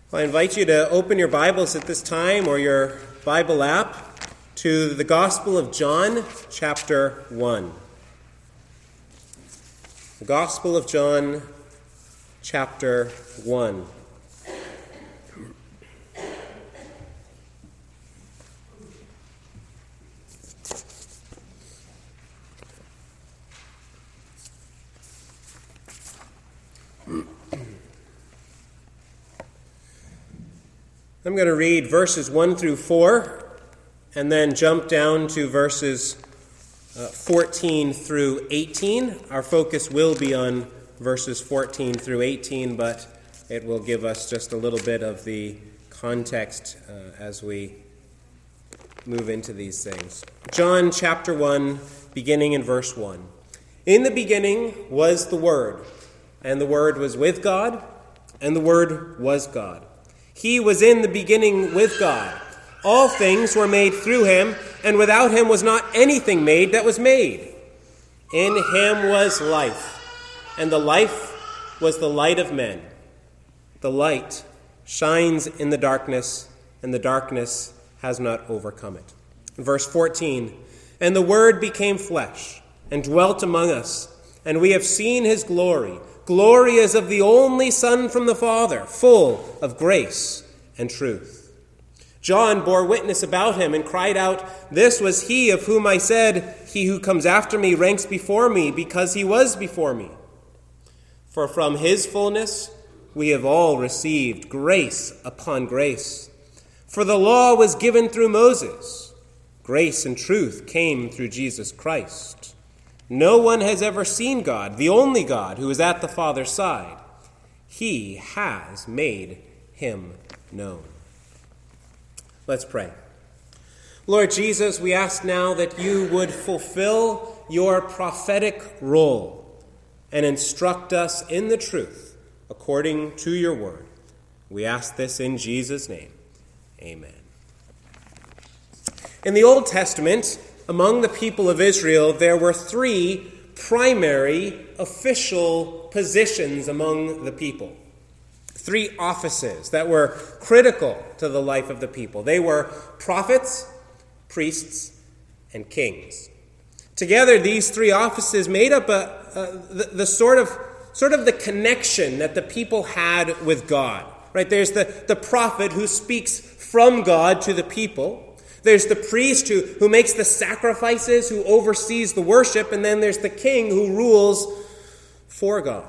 I invite you to open your Bibles at this time, or your Bible app, to the Gospel of John, chapter 1. The Gospel of John, chapter 1. I'm going to read verses 1 through 4 and then jump down to verses 14 through 18. Our focus will be on verses 14 through 18, but it will give us just a little bit of the context as we move into these things. John chapter 1, beginning in verse 1. In the beginning was the Word, and the Word was with God, and the Word was God. He was in the beginning with God. All things were made through him, and without him was not anything made that was made. In him was life, and the life was the light of men. The light shines in the darkness, and the darkness has not overcome it. Verse 14, and the Word became flesh, and dwelt among us, and we have seen his glory. Glory as of the only Son from the Father, full of grace and truth. John bore witness about him and cried out, "This was he of whom I said, he who comes after me ranks before me, because he was before me." For from his fullness we have all received grace upon grace. For the law was given through Moses. Grace and truth came through Jesus Christ. No one has ever seen God, the only God who is at the Father's side. He has made him known. Let's pray. Lord Jesus, we ask now that you would fulfill your prophetic role and instruct us in the truth according to your word. We ask this in Jesus' name. Amen. In the Old Testament, among the people of Israel, there were three primary official positions among the people. Three offices that were critical to the life of the people. They were prophets, priests, and kings. Together, these three offices made up the sort of the connection that the people had with God. Right? There's the prophet who speaks from God to the people. There's the priest who makes the sacrifices, who oversees the worship, and then there's the king who rules for God.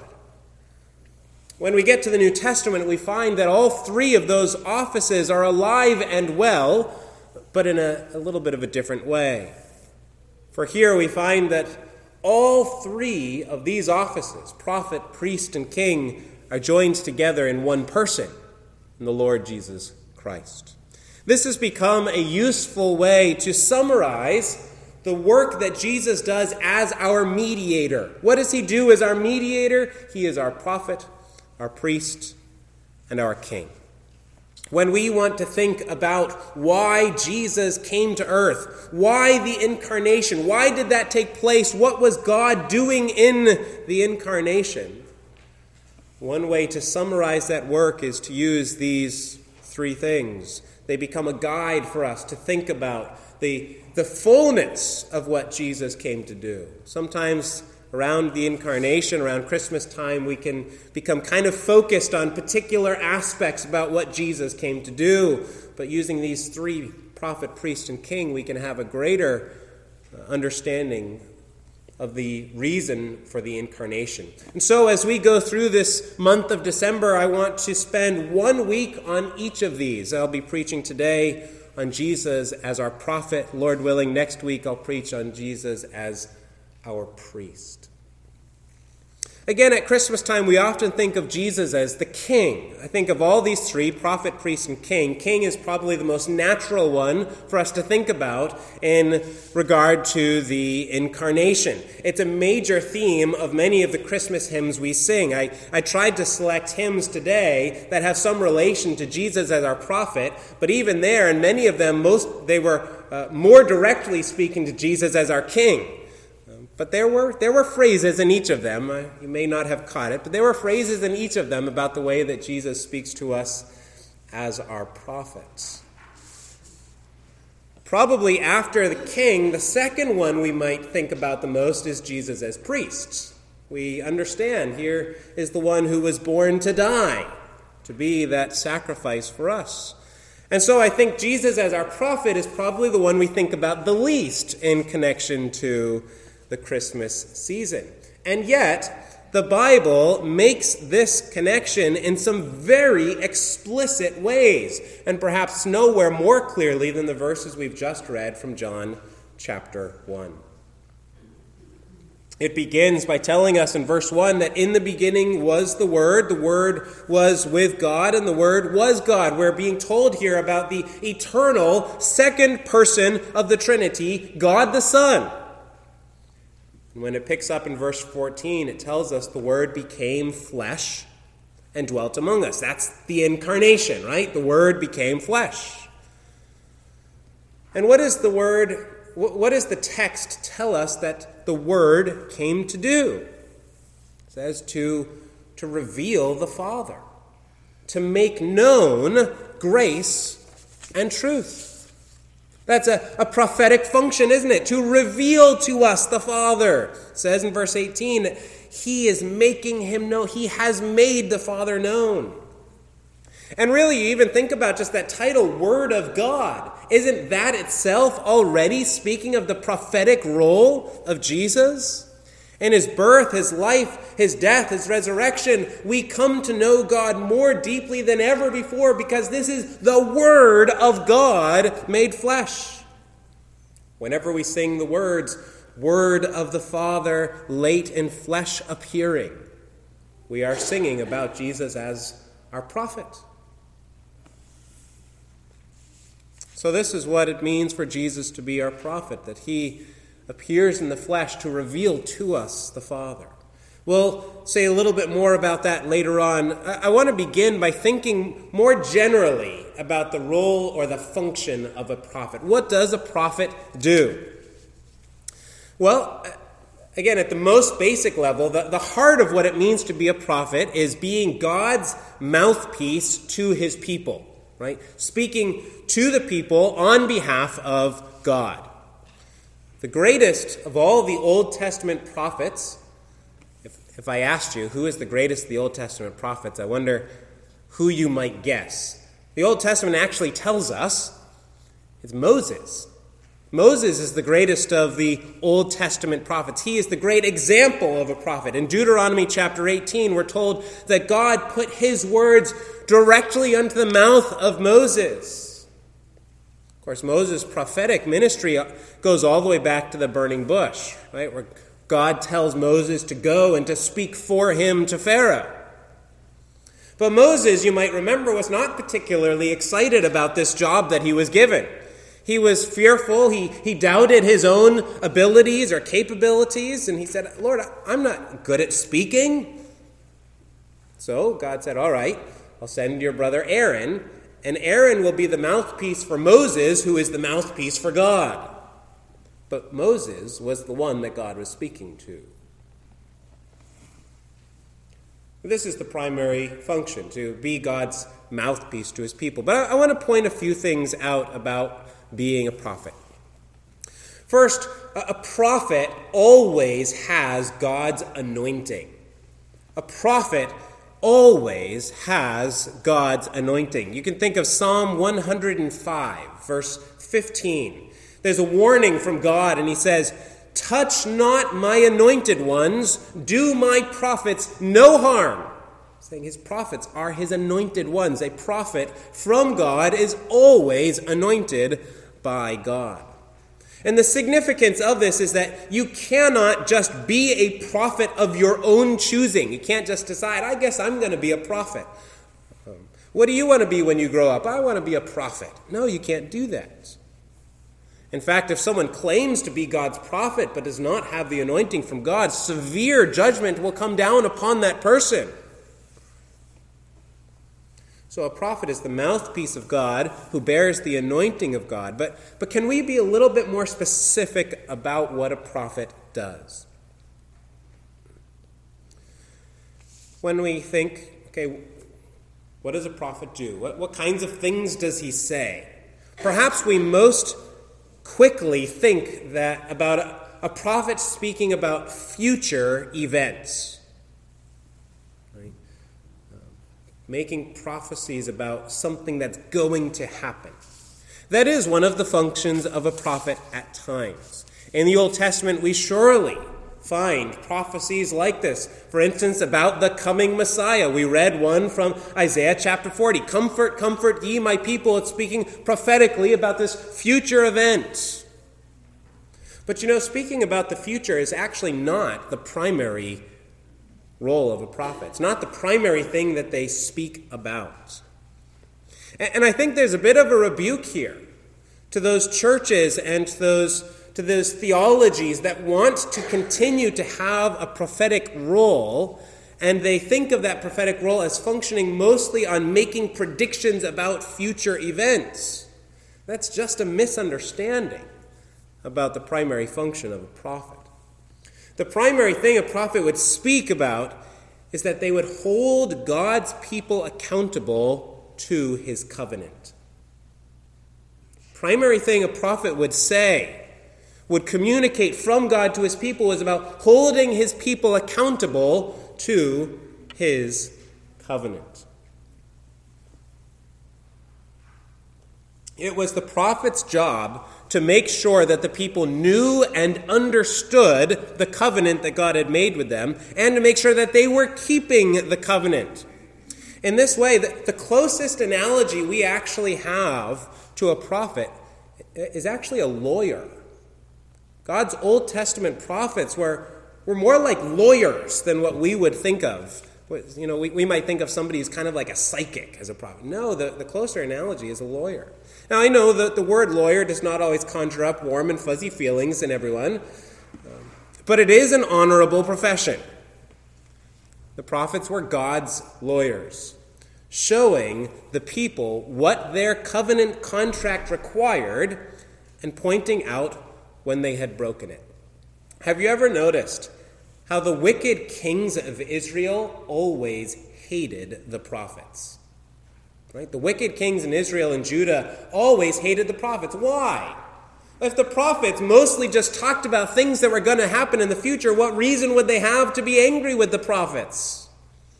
When we get to the New Testament, we find that all three of those offices are alive and well, but in a little bit of a different way. For here we find that all three of these offices, prophet, priest, and king, are joined together in one person, in the Lord Jesus Christ. This has become a useful way to summarize the work that Jesus does as our mediator. What does he do as our mediator? He is our prophet, our priest, and our king. When we want to think about why Jesus came to earth, why the incarnation, why did that take place, what was God doing in the incarnation, one way to summarize that work is to use these three things. They become a guide for us to think about the fullness of what Jesus came to do. Sometimes around the incarnation, around Christmas time, we can become kind of focused on particular aspects about what Jesus came to do. But using these three, prophet, priest, and king, we can have a greater understanding of the reason for the incarnation. And so as we go through this month of December, I want to spend 1 week on each of these. I'll be preaching today on Jesus as our prophet. Lord willing, next week I'll preach on Jesus as our priest. Again, at Christmas time, we often think of Jesus as the king. I think of all these three, prophet, priest, and king. King is probably the most natural one for us to think about in regard to the incarnation. It's a major theme of many of the Christmas hymns we sing. I tried to select hymns today that have some relation to Jesus as our prophet, but even there, in many of them, they were more directly speaking to Jesus as our king. But there were phrases in each of them. You may not have caught it, but there were phrases in each of them about the way that Jesus speaks to us as our prophets. Probably after the king, the second one we might think about the most is Jesus as priest. We understand here is the one who was born to die, to be that sacrifice for us. And so I think Jesus as our prophet is probably the one we think about the least in connection to the Christmas season. And yet, the Bible makes this connection in some very explicit ways, and perhaps nowhere more clearly than the verses we've just read from John chapter 1. It begins by telling us in verse 1 that in the beginning was the Word was with God, and the Word was God. We're being told here about the eternal second person of the Trinity, God the Son. And when it picks up in verse 14, it tells us the Word became flesh and dwelt among us. That's the incarnation, right? The Word became flesh. And what does the text tell us that the Word came to do? It says to reveal the Father, to make known grace and truth. That's a prophetic function, isn't it? To reveal to us the Father. It says in verse 18 that he is making him known. He has made the Father known. And really, you even think about just that title, Word of God. Isn't that itself already speaking of the prophetic role of Jesus? In his birth, his life, his death, his resurrection, we come to know God more deeply than ever before because this is the Word of God made flesh. Whenever we sing the words, Word of the Father, late in flesh appearing, we are singing about Jesus as our prophet. So this is what it means for Jesus to be our prophet, that he appears in the flesh to reveal to us the Father. We'll say a little bit more about that later on. I want to begin by thinking more generally about the role or the function of a prophet. What does a prophet do? Well, again, at the most basic level, the heart of what it means to be a prophet is being God's mouthpiece to his people, right? Speaking to the people on behalf of God. The greatest of all the Old Testament prophets, if I asked you who is the greatest of the Old Testament prophets, I wonder who you might guess. The Old Testament actually tells us it's Moses. Moses is the greatest of the Old Testament prophets. He is the great example of a prophet. In Deuteronomy chapter 18, we're told that God put his words directly unto the mouth of Moses. Of course, Moses' prophetic ministry goes all the way back to the burning bush, right, where God tells Moses to go and to speak for him to Pharaoh. But Moses, you might remember, was not particularly excited about this job that he was given. He was fearful. He doubted his own abilities or capabilities, and he said, Lord, I'm not good at speaking. So God said, all right, I'll send your brother Aaron, and Aaron will be the mouthpiece for Moses, who is the mouthpiece for God. But Moses was the one that God was speaking to. This is the primary function, to be God's mouthpiece to his people. But I want to point a few things out about being a prophet. First, a prophet always has God's anointing. A prophet always has God's anointing. You can think of Psalm 105, verse 15. There's a warning from God, and he says, touch not my anointed ones, do my prophets no harm. Saying his prophets are his anointed ones. A prophet from God is always anointed by God. And the significance of this is that you cannot just be a prophet of your own choosing. You can't just decide, I guess I'm going to be a prophet. What do you want to be when you grow up? I want to be a prophet. No, you can't do that. In fact, if someone claims to be God's prophet but does not have the anointing from God, severe judgment will come down upon that person. So a prophet is the mouthpiece of God who bears the anointing of God. But can we be a little bit more specific about what a prophet does? When we think, okay, What does a prophet do? What kinds of things does he say? Perhaps we most quickly think that about a prophet speaking about future events, right? Making prophecies about something that's going to happen. That is one of the functions of a prophet at times. In the Old Testament, we surely find prophecies like this. For instance, about the coming Messiah. We read one from Isaiah chapter 40. Comfort, comfort ye my people. It's speaking prophetically about this future event. But speaking about the future is actually not the primary role of a prophet. It's not the primary thing that they speak about. And I think there's a bit of a rebuke here to those churches and to those theologies that want to continue to have a prophetic role, and they think of that prophetic role as functioning mostly on making predictions about future events. That's just a misunderstanding about the primary function of a prophet. The primary thing a prophet would speak about is that they would hold God's people accountable to his covenant. Primary thing a prophet would say, would communicate from God to his people, was about holding his people accountable to his covenant. It was the prophet's job to make sure that the people knew and understood the covenant that God had made with them, and to make sure that they were keeping the covenant. In this way, the closest analogy we actually have to a prophet is actually a lawyer. God's Old Testament prophets were more like lawyers than what we would think of. We might think of somebody who's kind of like a psychic as a prophet. No, the closer analogy is a lawyer. Now, I know that the word lawyer does not always conjure up warm and fuzzy feelings in everyone, but it is an honorable profession. The prophets were God's lawyers, showing the people what their covenant contract required and pointing out when they had broken it. Have you ever noticed how the wicked kings of Israel always hated the prophets? Right? The wicked kings in Israel and Judah always hated the prophets. Why? If the prophets mostly just talked about things that were going to happen in the future, what reason would they have to be angry with the prophets?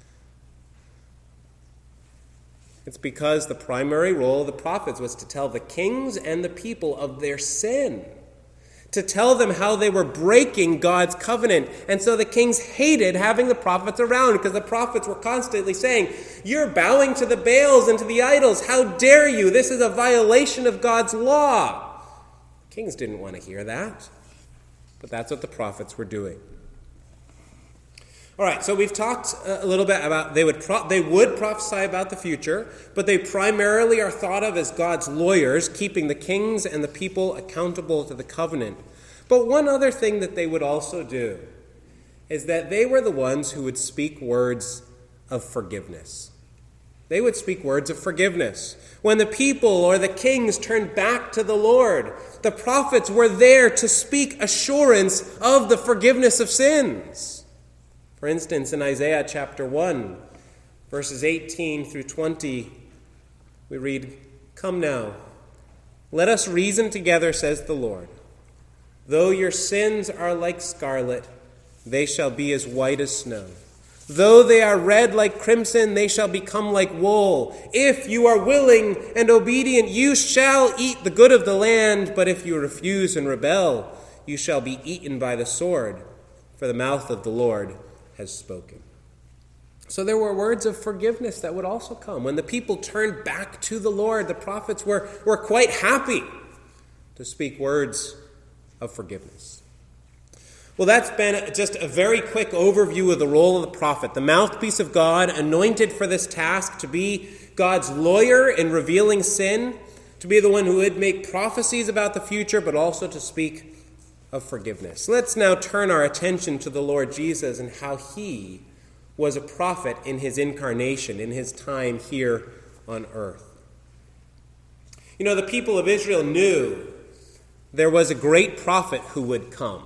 It's because the primary role of the prophets was to tell the kings and the people of their sin, to tell them how they were breaking God's covenant. And so the kings hated having the prophets around, because the prophets were constantly saying, "You're bowing to the Baals and to the idols. How dare you? This is a violation of God's law." Kings didn't want to hear that, but that's what the prophets were doing. All right, so we've talked a little bit about they would prophesy about the future, but they primarily are thought of as God's lawyers, keeping the kings and the people accountable to the covenant. But one other thing that they would also do is that they were the ones who would speak words of forgiveness. They would speak words of forgiveness. When the people or the kings turned back to the Lord, the prophets were there to speak assurance of the forgiveness of sins. For instance, in Isaiah chapter 1, verses 18 through 20, we read, "Come now, let us reason together, says the Lord. Though your sins are like scarlet, they shall be as white as snow. Though they are red like crimson, they shall become like wool. If you are willing and obedient, you shall eat the good of the land. But if you refuse and rebel, you shall be eaten by the sword, for the mouth of the Lord has spoken." So there were words of forgiveness that would also come. When the people turned back to the Lord, the prophets were quite happy to speak words of forgiveness. Well, that's been just a very quick overview of the role of the prophet, the mouthpiece of God, anointed for this task to be God's lawyer in revealing sin, to be the one who would make prophecies about the future, but also to speak of forgiveness. Let's now turn our attention to the Lord Jesus and how he was a prophet in his incarnation, in his time here on earth. The people of Israel knew there was a great prophet who would come.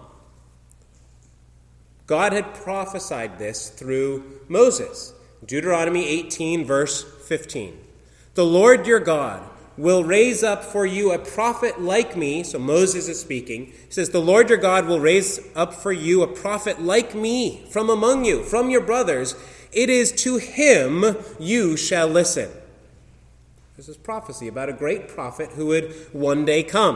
God had prophesied this through Moses. Deuteronomy 18, verse 15. The Lord your God will raise up for you a prophet like me. So Moses is speaking. He says, the Lord your God will raise up for you a prophet like me from among you, from your brothers. It is to him you shall listen. This is prophecy about a great prophet who would one day come.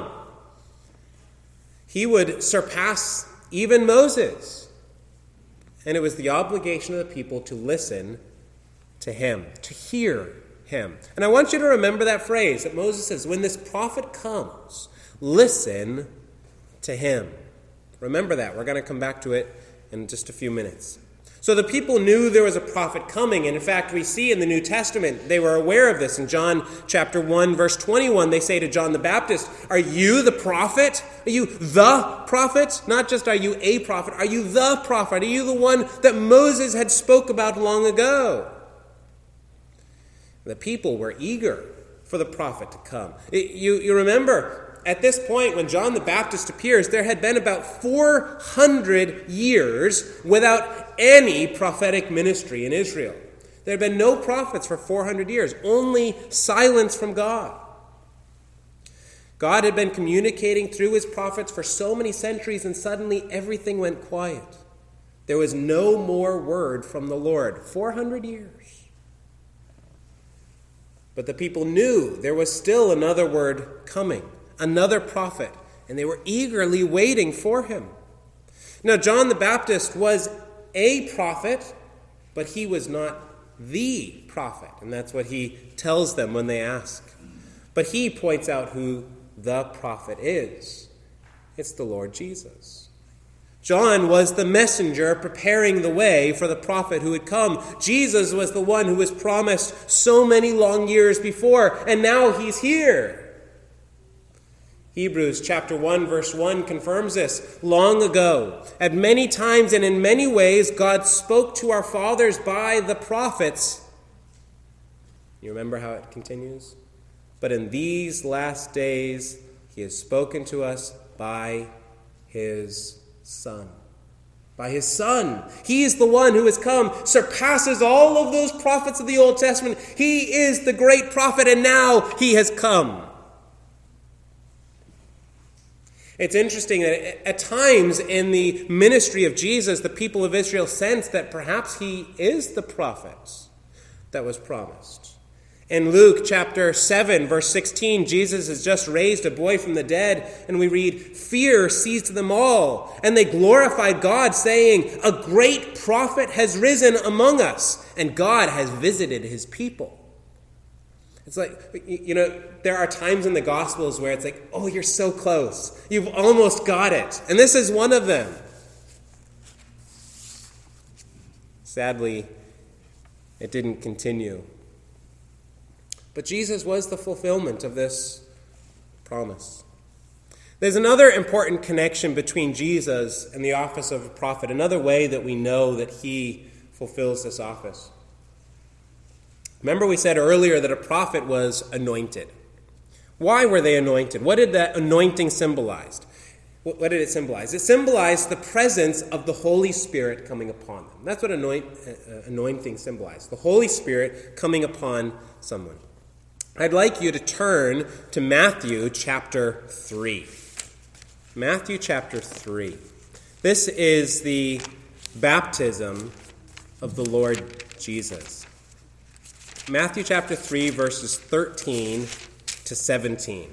He would surpass even Moses. And it was the obligation of the people to listen to him, to hear him. And I want you to remember that phrase that Moses says, when this prophet comes, listen to him. Remember that. We're going to come back to it in just a few minutes. So the people knew there was a prophet coming. And in fact, we see in the New Testament, they were aware of this. In John chapter 1, verse 21, they say to John the Baptist, are you the prophet? Are you the prophet? Not just are you a prophet, are you the prophet? Are you the one that Moses had spoke about long ago? The people were eager for the prophet to come. You remember, at this point, when John the Baptist appears, there had been about 400 years without any prophetic ministry in Israel. There had been no prophets for 400 years, only silence from God. God had been communicating through his prophets for so many centuries, and suddenly everything went quiet. There was no more word from the Lord. 400 years. But the people knew there was still another word coming, another prophet, and they were eagerly waiting for him. Now, John the Baptist was a prophet, but he was not the prophet, and that's what he tells them when they ask. But he points out who the prophet is. It's the Lord Jesus. John was the messenger preparing the way for the prophet who would come. Jesus was the one who was promised so many long years before, and now he's here. Hebrews chapter 1, verse 1 confirms this. Long ago, at many times and in many ways, God spoke to our fathers by the prophets. You remember how it continues? But in these last days, he has spoken to us by his Son. By his Son. He is the one who has come, surpasses all of those prophets of the Old Testament. He is the great prophet, and now he has come. It's interesting that at times in the ministry of Jesus, the people of Israel sensed that perhaps he is the prophet that was promised. In Luke chapter 7, verse 16, Jesus has just raised a boy from the dead, and we read, fear seized them all, and they glorified God, saying, a great prophet has risen among us, and God has visited his people. It's like, there are times in the Gospels where it's like, oh, you're so close. You've almost got it. And this is one of them. Sadly, it didn't continue. But Jesus was the fulfillment of this promise. There's another important connection between Jesus and the office of a prophet, another way that we know that he fulfills this office. Remember we said earlier that a prophet was anointed. Why were they anointed? What did that anointing symbolize? What did it symbolize? It symbolized the presence of the Holy Spirit coming upon them. That's what anointing symbolized, the Holy Spirit coming upon someone. I'd like you to turn to Matthew chapter 3. Matthew chapter 3. This is the baptism of the Lord Jesus. Matthew chapter 3, verses 13 to 17.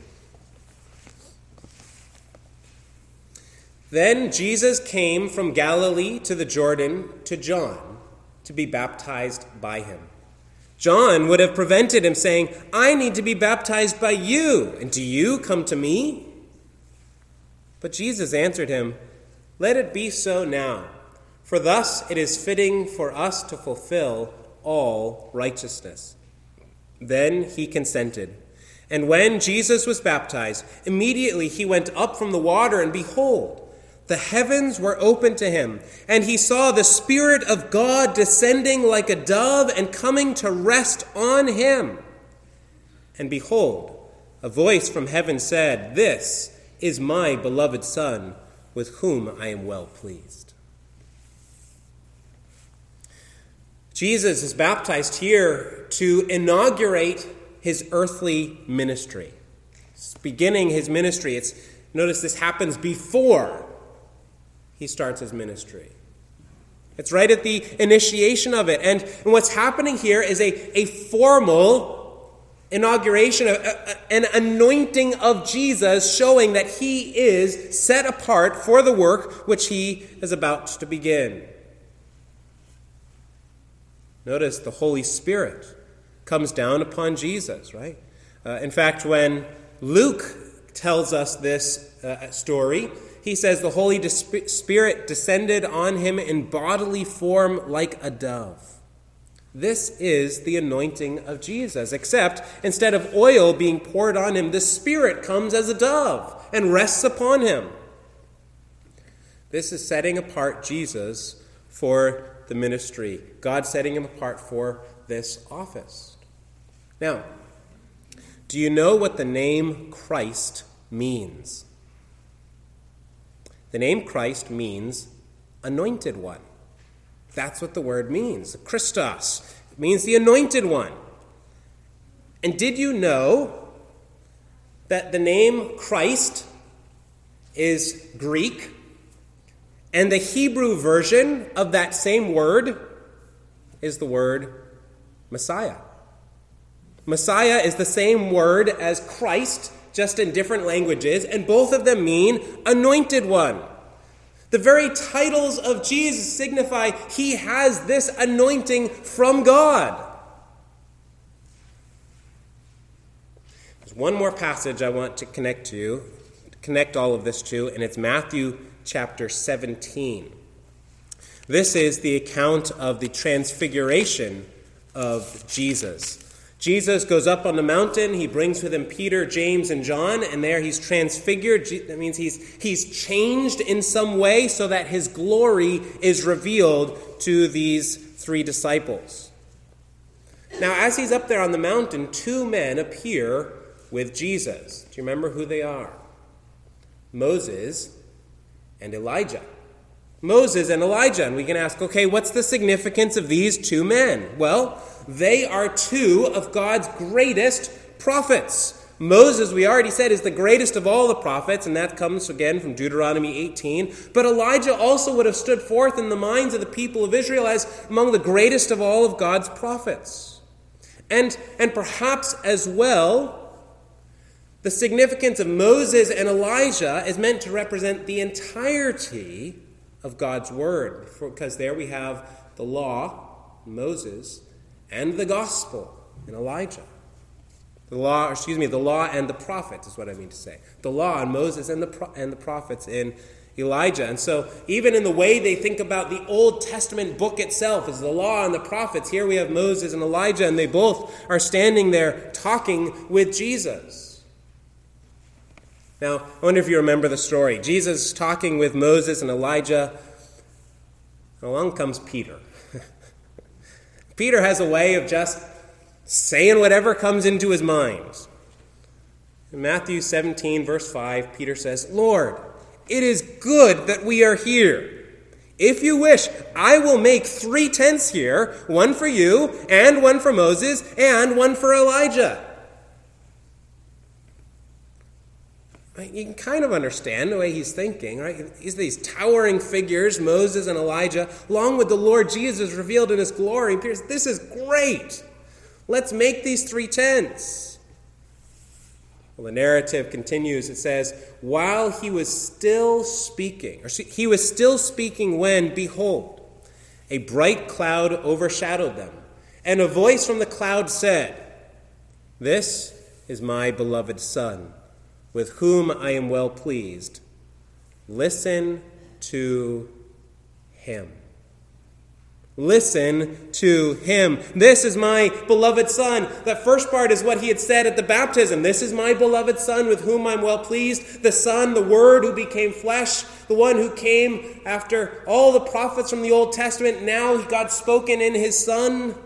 Then Jesus came from Galilee to the Jordan to John to be baptized by him. John would have prevented him, saying, I need to be baptized by you, and do you come to me? But Jesus answered him, let it be so now, for thus it is fitting for us to fulfill all righteousness. Then he consented. And when Jesus was baptized, immediately he went up from the water, and behold, the heavens were opened to him, and he saw the Spirit of God descending like a dove and coming to rest on him. And behold, a voice from heaven said, this is my beloved Son, with whom I am well pleased. Jesus is baptized here to inaugurate his earthly ministry. He's beginning his ministry. Notice this happens before he starts his ministry. It's right at the initiation of it. And what's happening here is a formal inauguration, an anointing of Jesus, showing that he is set apart for the work which he is about to begin. Notice the Holy Spirit comes down upon Jesus, right? In fact, when Luke tells us this story, he says the Holy Spirit descended on him in bodily form like a dove. This is the anointing of Jesus, except instead of oil being poured on him, the Spirit comes as a dove and rests upon him. This is setting apart Jesus for the ministry. God setting him apart for this office. Now, do you know what the name Christ means? The name Christ means anointed one. That's what the word means. Christos. It means the anointed one. And did you know that the name Christ is Greek? And the Hebrew version of that same word is the word Messiah. Messiah is the same word as Christ, just in different languages, and both of them mean anointed one. The very titles of Jesus signify he has this anointing from God. There's one more passage I want to connect all of this to, and it's Matthew chapter 17. This is the account of the transfiguration of Jesus. Jesus goes up on the mountain. He brings with him Peter, James, and John, and there he's transfigured. That means he's changed in some way so that his glory is revealed to these three disciples. Now, as he's up there on the mountain, two men appear with Jesus. Do you remember who they are? Moses and Elijah. Moses and Elijah. And we can ask, okay, what's the significance of these two men? Well, they are two of God's greatest prophets. Moses, we already said, is the greatest of all the prophets, and that comes again from Deuteronomy 18. But Elijah also would have stood forth in the minds of the people of Israel as among the greatest of all of God's prophets. And perhaps as well, the significance of Moses and Elijah is meant to represent the entirety of God's word, because there we have the law, Moses, and the gospel in Elijah. The law and the prophets is what I mean to say. The law and Moses and the prophets in Elijah. And so even in the way they think about the Old Testament book itself as the law and the prophets, here we have Moses and Elijah, and they both are standing there talking with Jesus. Now, I wonder if you remember the story. Jesus talking with Moses and Elijah. Along comes Peter. Peter has a way of just saying whatever comes into his mind. In Matthew 17, verse 5, Peter says, "Lord, it is good that we are here. If you wish, I will make 3 tents here, one for you, and one for Moses, and one for Elijah." You can kind of understand the way he's thinking, right? He's these towering figures, Moses and Elijah, along with the Lord Jesus revealed in his glory. Peter says, this is great. Let's make these 3 tents. Well, the narrative continues. It says, while he was still speaking when, behold, a bright cloud overshadowed them, and a voice from the cloud said, "This is my beloved Son, with whom I am well pleased. Listen to him." Listen to him. This is my beloved Son. That first part is what he had said at the baptism. This is my beloved Son with whom I'm well pleased. The Son, the Word who became flesh, the one who came after all the prophets from the Old Testament. Now God's spoken in his Son.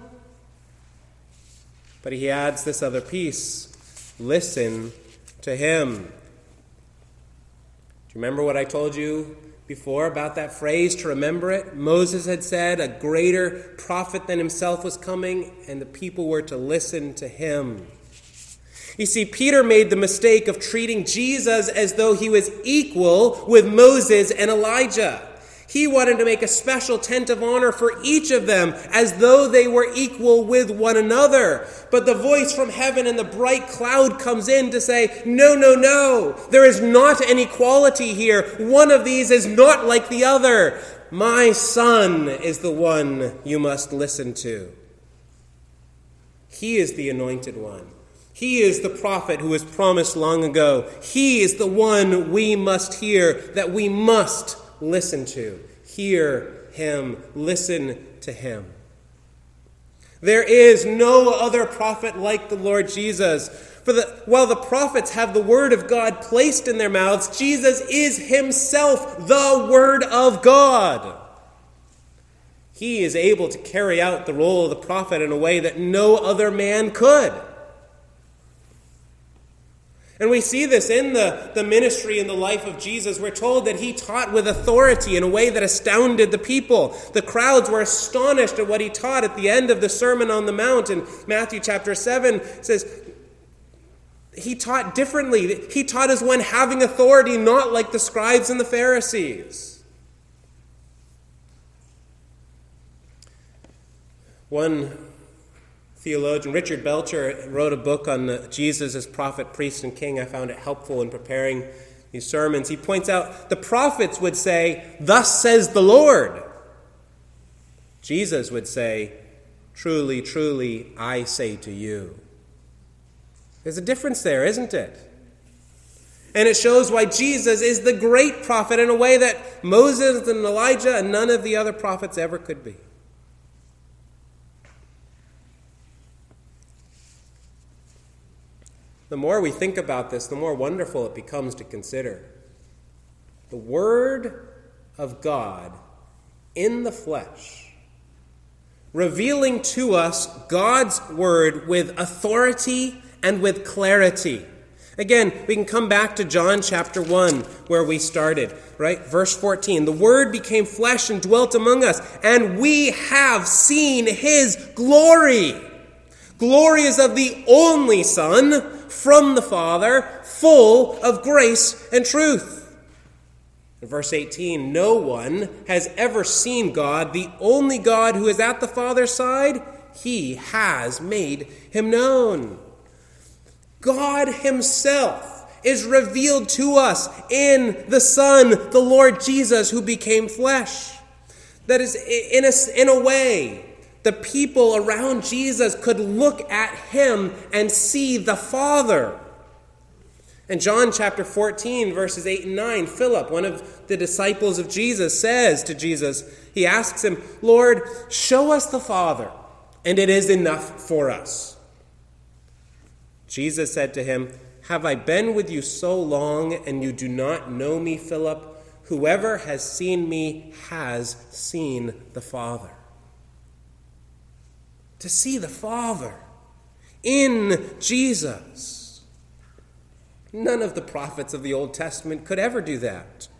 But he adds this other piece. Listen to him. Do you remember what I told you before about that phrase, to remember it. Moses had said a greater prophet than himself was coming, and the people were to listen to him. You see, Peter made the mistake of treating Jesus as though he was equal with Moses and Elijah. He wanted to make a special tent of honor for each of them, as though they were equal with one another. But the voice from heaven in the bright cloud comes in to say, no, no, no, there is not an equality here. One of these is not like the other. My son is the one you must listen to. He is the anointed one. He is the prophet who was promised long ago. He is the one we must hear, that we must listen to. Hear him. Listen to him. There is no other prophet like the Lord Jesus. While the prophets have the word of God placed in their mouths, Jesus is himself the word of God. He is able to carry out the role of the prophet in a way that no other man could. And we see this in the ministry and the life of Jesus. We're told that he taught with authority in a way that astounded the people. The crowds were astonished at what he taught at the end of the Sermon on the Mount. In Matthew chapter 7 says, he taught differently. He taught as one having authority, not like the scribes and the Pharisees. One theologian, Richard Belcher, wrote a book on Jesus as prophet, priest, and king. I found it helpful in preparing these sermons. He points out the prophets would say, "Thus says the Lord." Jesus would say, "Truly, truly, I say to you." There's a difference there, isn't it? And it shows why Jesus is the great prophet in a way that Moses and Elijah and none of the other prophets ever could be. The more we think about this, the more wonderful it becomes to consider. The Word of God in the flesh, revealing to us God's Word with authority and with clarity. Again, we can come back to John chapter 1 where we started, right? Verse 14, the Word became flesh and dwelt among us, and we have seen His glory. Glory is of the only Son from the Father, full of grace and truth. In verse 18, no one has ever seen God, the only God who is at the Father's side. He has made him known. God himself is revealed to us in the Son, the Lord Jesus, who became flesh. That is, in a way, the people around Jesus could look at him and see the Father. In John chapter 14, verses 8 and 9, Philip, one of the disciples of Jesus, says to Jesus, he asks him, "Lord, show us the Father, and it is enough for us." Jesus said to him, "Have I been with you so long, and you do not know me, Philip? Whoever has seen me has seen the Father." To see the Father in Jesus. None of the prophets of the Old Testament could ever do that.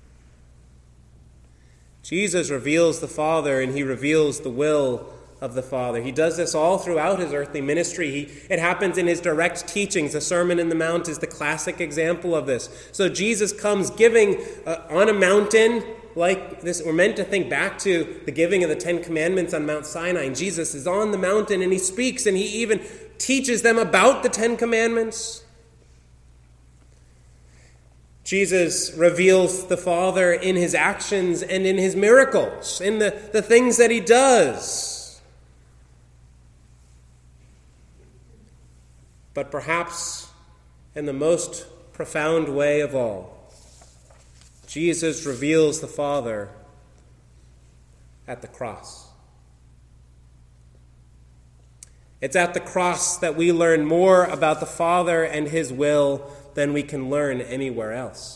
Jesus reveals the Father, and he reveals the will of the Father. He does this all throughout his earthly ministry. It happens in his direct teachings. The Sermon on the Mount is the classic example of this. So Jesus comes giving on a mountain like this. We're meant to think back to the giving of the Ten Commandments on Mount Sinai. And Jesus is on the mountain and he speaks, and he even teaches them about the Ten Commandments. Jesus reveals the Father in his actions and in his miracles, in the things that he does. But perhaps in the most profound way of all, Jesus reveals the Father at the cross. It's at the cross that we learn more about the Father and his will than we can learn anywhere else.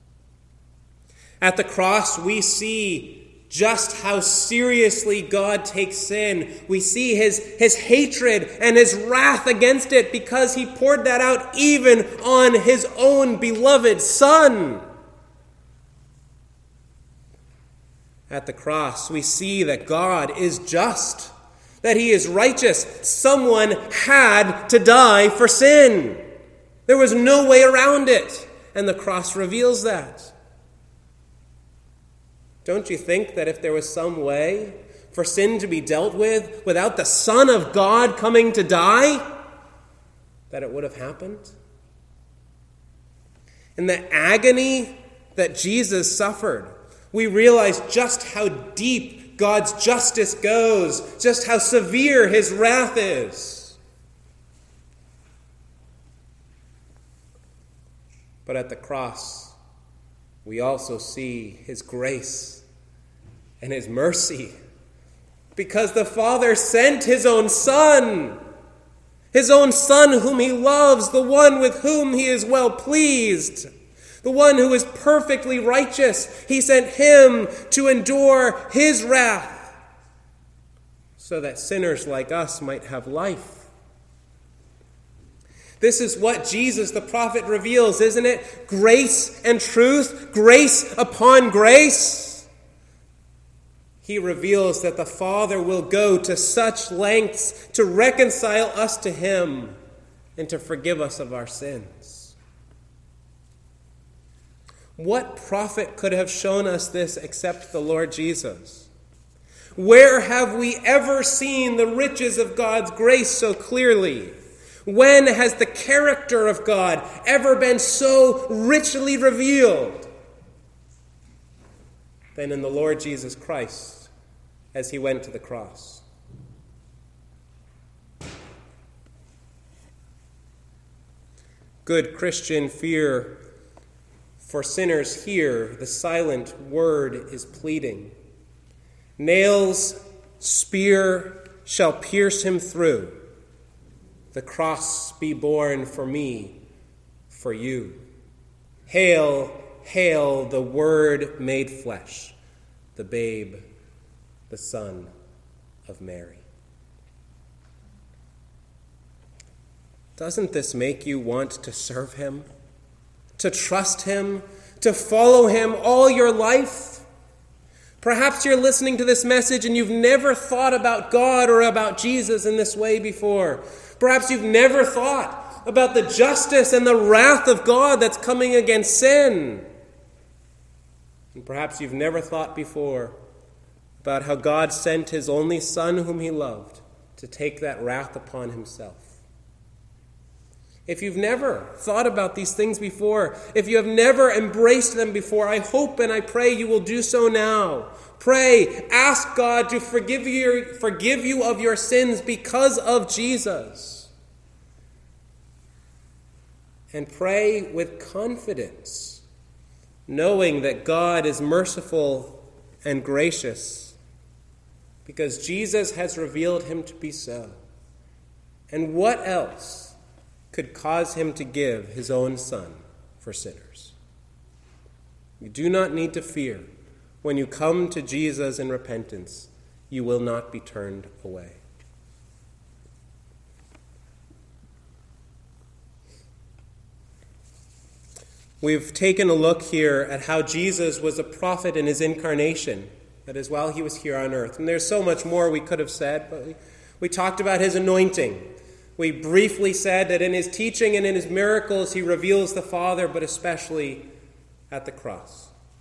At the cross, we see just how seriously God takes sin. We see his hatred and his wrath against it because he poured that out even on his own beloved Son. At the cross, we see that God is just, that he is righteous. Someone had to die for sin. There was no way around it, and the cross reveals that. Don't you think that if there was some way for sin to be dealt with without the Son of God coming to die, that it would have happened? In the agony that Jesus suffered, we realize just how deep God's justice goes, just how severe his wrath is. But at the cross, we also see his grace and his mercy, because the Father sent his own Son whom he loves, the one with whom he is well pleased, the one who is perfectly righteous. He sent him to endure his wrath so that sinners like us might have life. This is what Jesus the prophet reveals, isn't it? Grace and truth, grace upon grace. He reveals that the Father will go to such lengths to reconcile us to him and to forgive us of our sins. What prophet could have shown us this except the Lord Jesus? Where have we ever seen the riches of God's grace so clearly? When has the character of God ever been so richly revealed than in the Lord Jesus Christ as he went to the cross? Good Christian, fear for sinners here. The silent word is pleading. Nails, spear shall pierce him through. The cross be borne for me, for you. Hail, hail, the Word made flesh, the babe, the Son of Mary. Doesn't this make you want to serve him, to trust him, to follow him all your life? Perhaps you're listening to this message and you've never thought about God or about Jesus in this way before. Perhaps you've never thought about the justice and the wrath of God that's coming against sin. And perhaps you've never thought before about how God sent his only Son whom he loved to take that wrath upon himself. If you've never thought about these things before, if you have never embraced them before, I hope and I pray you will do so now. Pray, ask God to forgive you of your sins because of Jesus. And pray with confidence, knowing that God is merciful and gracious, because Jesus has revealed him to be so. And what else could cause him to give his own Son for sinners? You do not need to fear. When you come to Jesus in repentance, you will not be turned away. We've taken a look here at how Jesus was a prophet in his incarnation, that is, while he was here on earth. And there's so much more we could have said, but we talked about his anointing. We briefly said that in his teaching and in his miracles, he reveals the Father, but especially at the cross.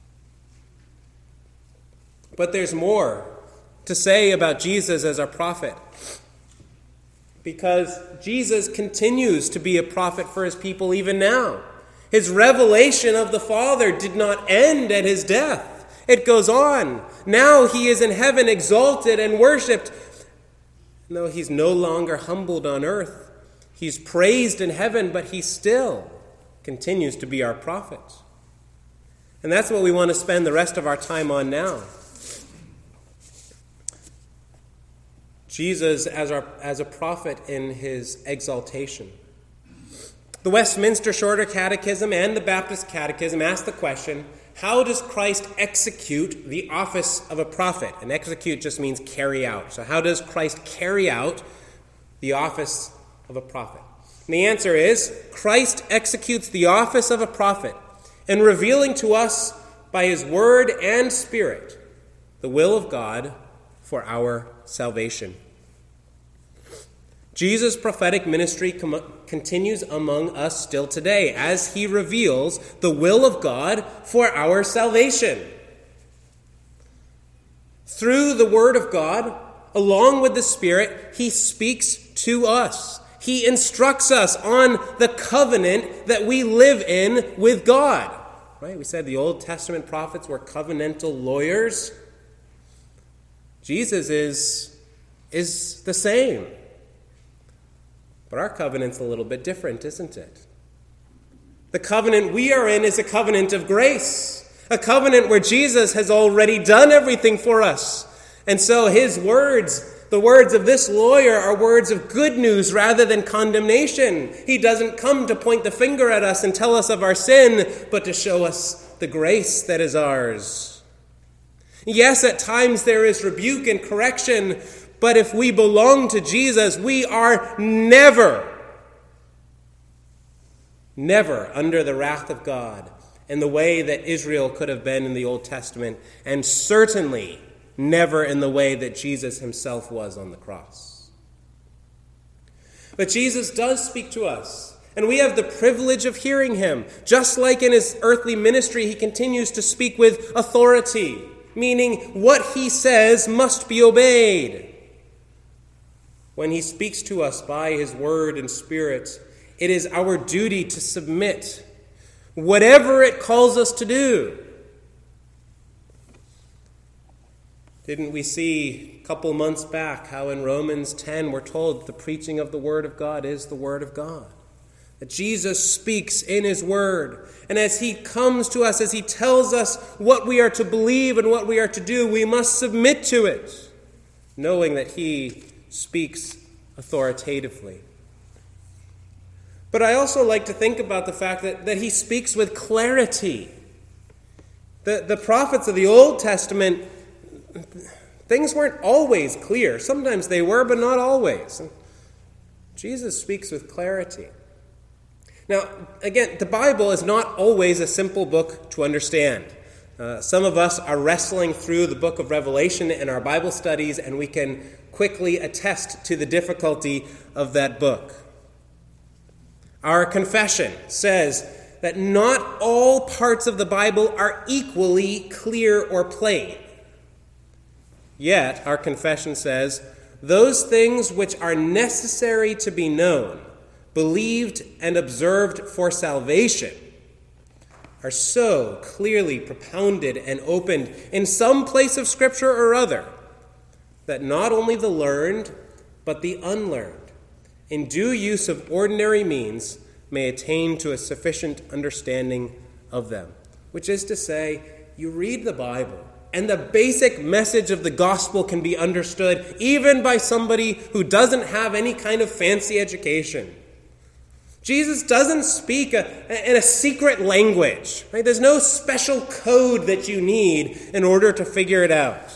But there's more to say about Jesus as our prophet, because Jesus continues to be a prophet for his people even now. His revelation of the Father did not end at his death. It goes on. Now he is in heaven, exalted and worshipped. No, he's no longer humbled on earth. He's praised in heaven, but he still continues to be our prophet. And that's what we want to spend the rest of our time on now. Jesus as a prophet in his exaltation. The Westminster Shorter Catechism and the Baptist Catechism ask the question, how does Christ execute the office of a prophet? And execute just means carry out. So how does Christ carry out the office of a prophet? And the answer is, Christ executes the office of a prophet in revealing to us by his word and spirit the will of God for our salvation. Jesus' prophetic ministry continues among us still today as he reveals the will of God for our salvation. Through the Word of God, along with the Spirit, he speaks to us. He instructs us on the covenant that we live in with God. Right? We said the Old Testament prophets were covenantal lawyers. Jesus is the same. But our covenant's a little bit different, isn't it? The covenant we are in is a covenant of grace, a covenant where Jesus has already done everything for us. And so his words, the words of this lawyer, are words of good news rather than condemnation. He doesn't come to point the finger at us and tell us of our sin, but to show us the grace that is ours. Yes, at times there is rebuke and correction, but if we belong to Jesus, we are never under the wrath of God in the way that Israel could have been in the Old Testament, and certainly never in the way that Jesus himself was on the cross. But Jesus does speak to us, and we have the privilege of hearing him. Just like in his earthly ministry, he continues to speak with authority, meaning what he says must be obeyed. When he speaks to us by his word and spirit, it is our duty to submit, whatever it calls us to do. Didn't we see a couple months back how in Romans 10 we're told the preaching of the word of God is the word of God? That Jesus speaks in his word. And as he comes to us, as he tells us what we are to believe and what we are to do, we must submit to it, knowing that he speaks authoritatively. But I also like to think about the fact that he speaks with clarity. The prophets of the Old Testament, things weren't always clear. Sometimes they were, but not always. Jesus speaks with clarity. Now, again, the Bible is not always a simple book to understand. Some of us are wrestling through the book of Revelation in our Bible studies, and we can quickly attest to the difficulty of that book. Our confession says that not all parts of the Bible are equally clear or plain. Yet, our confession says, those things which are necessary to be known, believed, and observed for salvation are so clearly propounded and opened in some place of Scripture or other that not only the learned, but the unlearned, in due use of ordinary means, may attain to a sufficient understanding of them. Which is to say, you read the Bible, and the basic message of the gospel can be understood even by somebody who doesn't have any kind of fancy education. Jesus doesn't speak in a secret language. Right? There's no special code that you need in order to figure it out.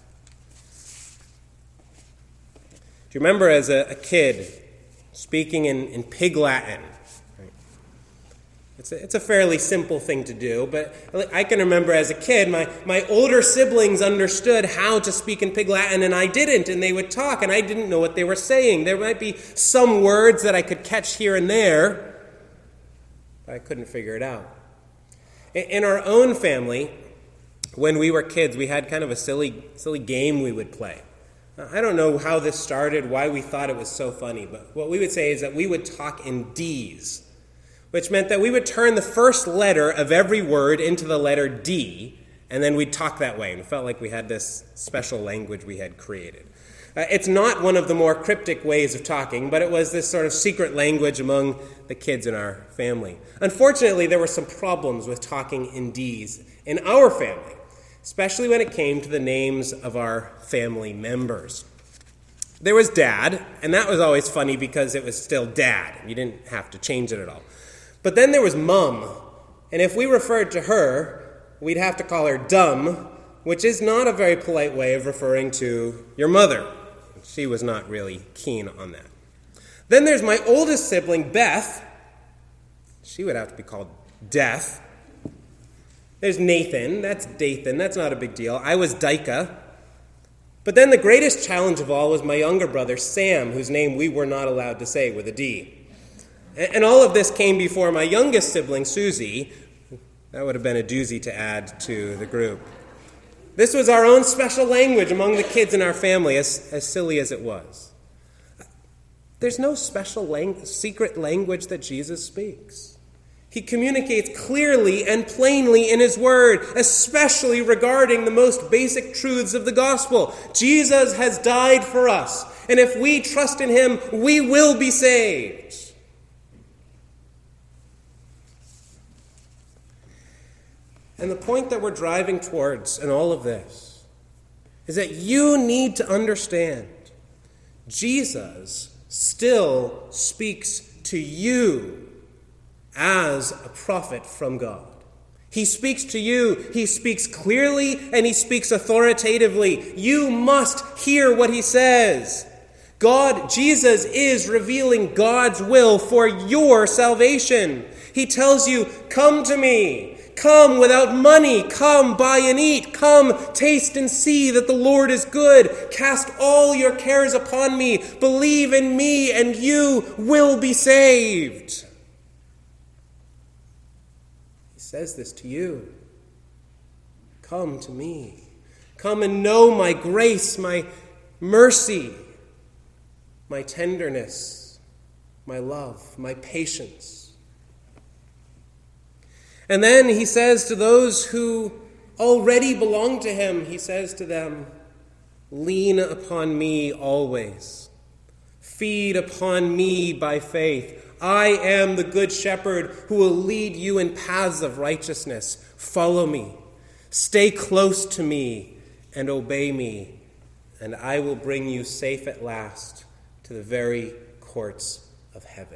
Do you remember as a kid speaking in Pig Latin? Right? It's a fairly simple thing to do, but I can remember as a kid, my older siblings understood how to speak in Pig Latin, and I didn't, and they would talk, and I didn't know what they were saying. There might be some words that I could catch here and there, but I couldn't figure it out. In our own family, when we were kids, we had kind of a silly game we would play. I don't know how this started, why we thought it was so funny, but what we would say is that we would talk in D's, which meant that we would turn the first letter of every word into the letter D, and then we'd talk that way, and it felt like we had this special language we had created. It's not one of the more cryptic ways of talking, but it was this sort of secret language among the kids in our family. Unfortunately, there were some problems with talking in D's in our family, especially when it came to the names of our family members. There was Dad, and that was always funny because it was still Dad. You didn't have to change it at all. But then there was Mum, and if we referred to her, we'd have to call her Dumb, which is not a very polite way of referring to your mother. She was not really keen on that. Then there's my oldest sibling, Beth. She would have to be called Death. There's Nathan. That's Dathan. That's not a big deal. I was Dicah. But then the greatest challenge of all was my younger brother, Sam, whose name we were not allowed to say with a D. And all of this came before my youngest sibling, Susie. That would have been a doozy to add to the group. This was our own special language among the kids in our family, as silly as it was. There's no special secret language that Jesus speaks. He communicates clearly and plainly in his word, especially regarding the most basic truths of the gospel. Jesus has died for us, and if we trust in him, we will be saved. And the point that we're driving towards in all of this is that you need to understand Jesus still speaks to you as a prophet from God. He speaks to you. He speaks clearly and he speaks authoritatively. You must hear what he says. Jesus is revealing God's will for your salvation. He tells you, come to me. Come without money. Come buy and eat. Come taste and see that the Lord is good. Cast all your cares upon me. Believe in me and you will be saved. He says this to you. Come to me. Come and know my grace, my mercy, my tenderness, my love, my patience. And then he says to those who already belong to him, he says to them, lean upon me always. Feed upon me by faith. I am the good shepherd who will lead you in paths of righteousness. Follow me. Stay close to me and obey me, and I will bring you safe at last to the very courts of heaven.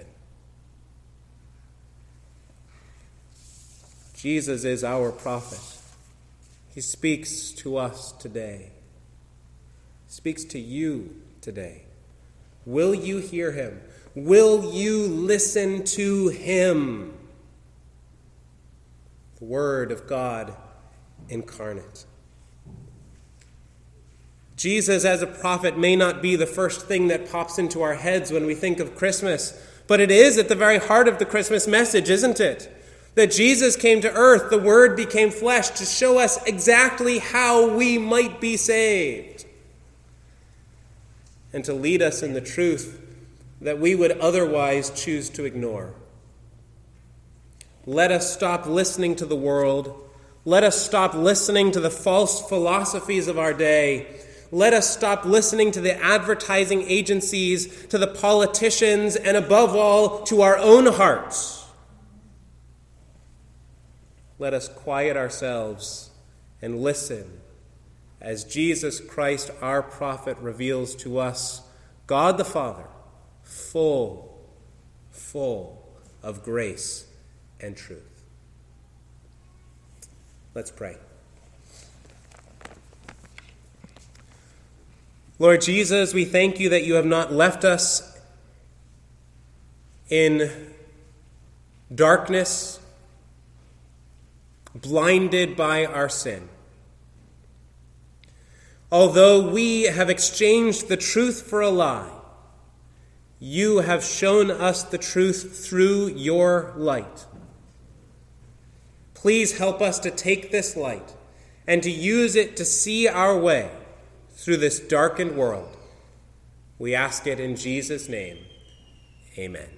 Jesus is our prophet. He speaks to us today. He speaks to you today. Will you hear him? Will you listen to him? The Word of God incarnate. Jesus as a prophet may not be the first thing that pops into our heads when we think of Christmas, but it is at the very heart of the Christmas message, isn't it? That Jesus came to earth, the Word became flesh to show us exactly how we might be saved and to lead us in the truth that we would otherwise choose to ignore. Let us stop listening to the world. Let us stop listening to the false philosophies of our day. Let us stop listening to the advertising agencies, to the politicians, and above all, to our own hearts. Let us quiet ourselves and listen as Jesus Christ, our prophet, reveals to us God the Father, full of grace and truth. Let's pray. Lord Jesus, we thank you that you have not left us in darkness, blinded by our sin. Although we have exchanged the truth for a lie, you have shown us the truth through your light. Please help us to take this light and to use it to see our way through this darkened world. We ask it in Jesus' name. Amen.